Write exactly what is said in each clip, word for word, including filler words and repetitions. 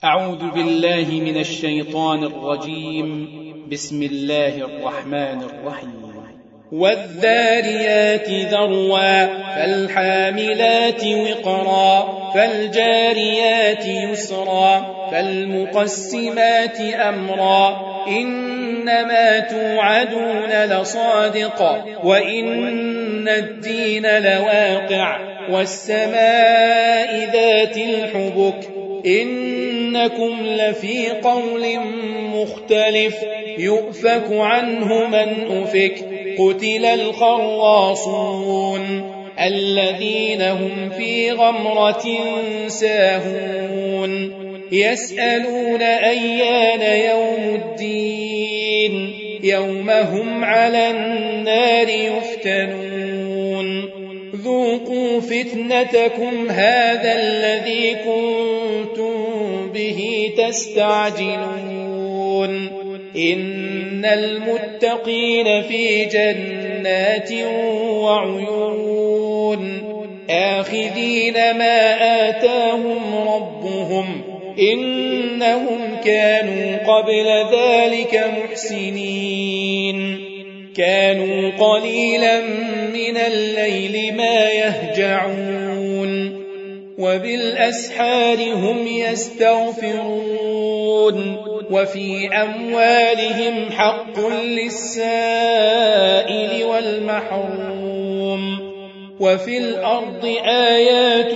أعوذ بالله من الشيطان الرجيم. بسم الله الرحمن الرحيم. والذاريات ذروا فالحاملات وقرا فالجاريات يسرا فالمقسمات أمرا إنما توعدون لصادق وإن الدين لواقع والسماء ذات الحبك إنكم لفي قول مختلف يؤفك عنه من أفك قتل الخراصون الذين هم في غمرة ساهون يسألون أيان يوم الدين يوم هم على النار يفتنون ذوقوا فتنتكم هذا الذي كنتم به تستعجلون إن المتقين في جنات وعيون آخذين ما آتاهم ربهم إنهم كانوا قبل ذلك محسنين كانوا قليلا من الليل ما يهجعون وبالأسحار هم يستغفرون وفي أموالهم حق للسائل والمحروم وفي الأرض آيات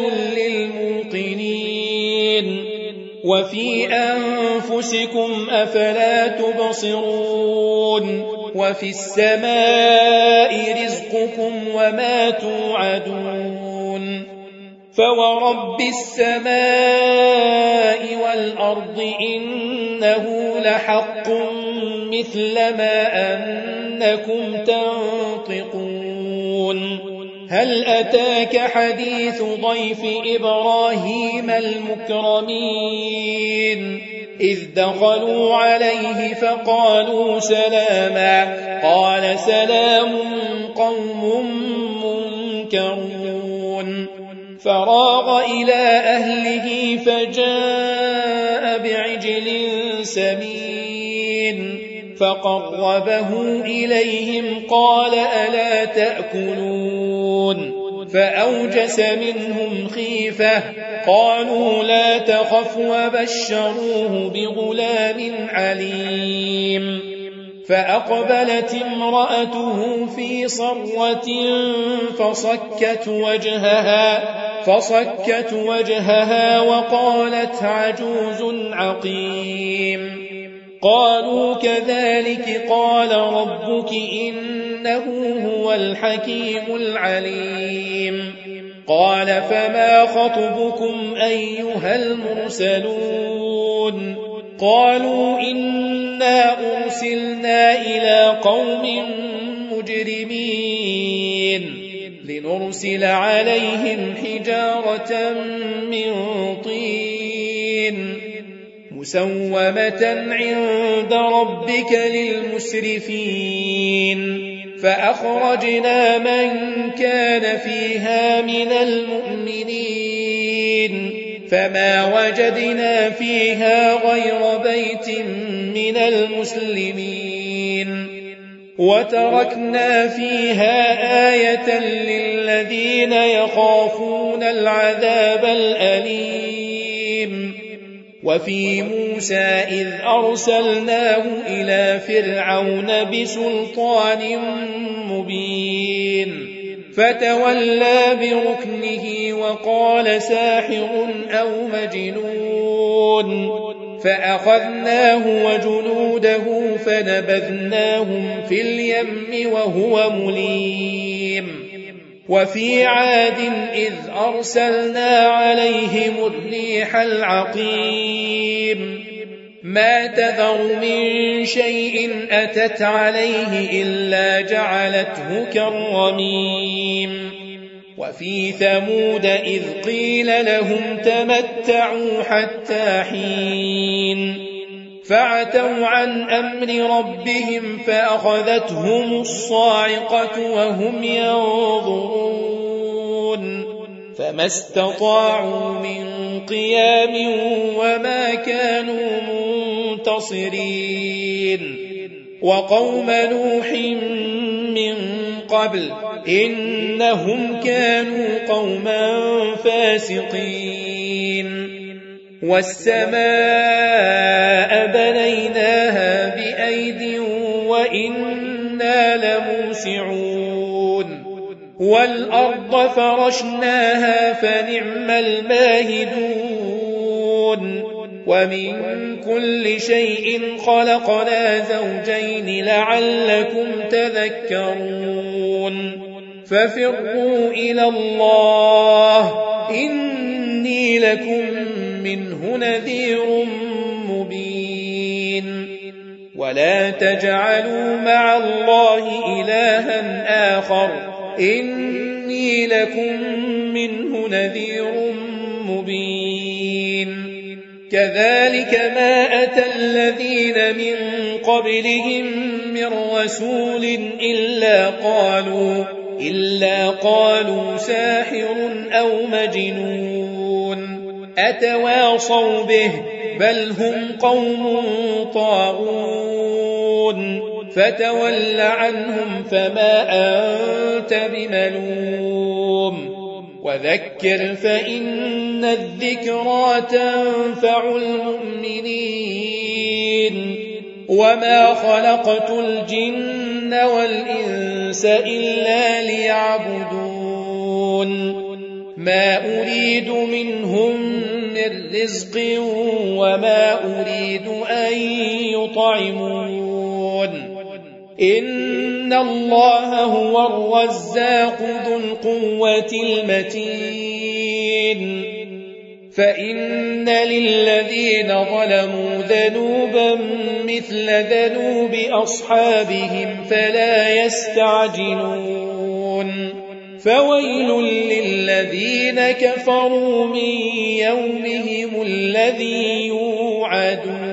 للموقنين وفي أنفسكم أفلا تبصرون وفي السماء رزقكم وما توعدون فورب السماء والأرض إنه لحق مثل ما أنكم تنطقون هل أتاك حديث ضيف إبراهيم المكرمين إذ دخلوا عليه فقالوا سلاما قال سلام قوم منكرون فراغ إلى أهله فجاء بعجل سمين فقربه إليهم قال ألا تأكلون فأوجس منهم خيفة قالوا لا تخف وبشروه بغلام عليم فأقبلت امرأته في صرة فصكت وجهها فصكت وجهها وقالت عجوز عقيم قالوا كذلك قال ربك إنه هو الحكيم العليم قال فما خطبكم أيها المرسلون قالوا إنا أرسلنا إلى قوم مجرمين لنرسل عليهم حجارة من طين مسومة عند ربك للمسرفين فأخرجنا من كان فيها من المؤمنين فما وجدنا فيها غير بيت من المسلمين وتركنا فيها آية للذين يخافون العذاب الأليم وفي موسى إذ أرسلناه إلى فرعون بسلطان مبين فتولى بركنه وقال ساحر أو مجنون فأخذناه وجنوده فنبذناهم في اليم وهو مليم وفي عاد إذ أرسلنا عليهم الريح العقيم ما تذر من شيء أتت عليه إلا جعلته كالرميم وفي ثمود إذ قيل لهم تمتعوا حتى حين فعتوا عن أمر ربهم فأخذتهم الصاعقة وهم ينظرون فما استطاعوا من قيام وما كانوا منتصرين وقوم نوح من قبل إنهم كانوا قوما فاسقين والسماء بنيناها بأيد وإنا لموسعون والأرض فرشناها فنعم الماهدون ومن كل شيء خلقنا زوجين لعلكم تذكرون ففروا إلى الله إني لكم منه نذير مبين ولا تجعلوا مع الله إلها آخر إني لكم منه نذير مبين كذلك ما أتى الذين من قبلهم من رسول إلا قالوا إلا قالوا ساحر أو مجنون أتواصوا به بل هم قوم طاغون فتول عنهم فما أنت بملوم وذكر فإن الذكرى تنفع المؤمنين وما خلقت الجن والإنس إلا ليعبدون ما أريد منهم من رزق وما أريد أن يطعمون إن الله هو الرزاق ذو القوة المتين فإن للذين ظلموا ذنوبا مثل ذنوب أصحابهم فلا يستعجلون فويل للذين كفروا من يومهم الذي يوعدون